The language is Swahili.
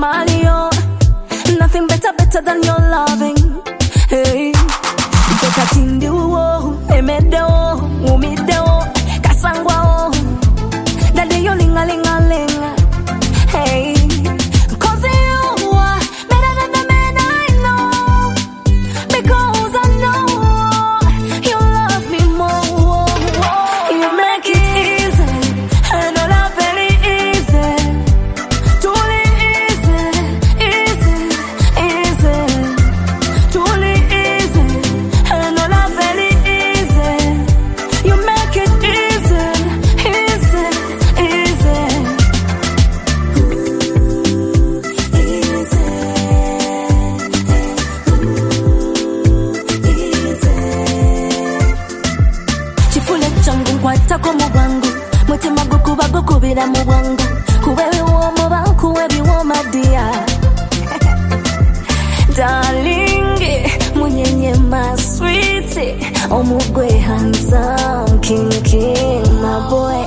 Mario. Nothing better than your loving. Hey, take a tindi wo, emedo, umideo, kasangwa. Daddy you linga linga linga. Hey, 'cause you are better than the man I know. Because I know you love me more. You make it easy, and all I very easy. Truly easy, easy, easy. Truly easy, and all I very easy. You make it easy, easy, easy. Chifule changu nkwata ko mubangu mutima gukuba gukubira mu bwangu kubewe wo mubangu webiwo madia darling munyenye my sweetie omugwe handsome king my boy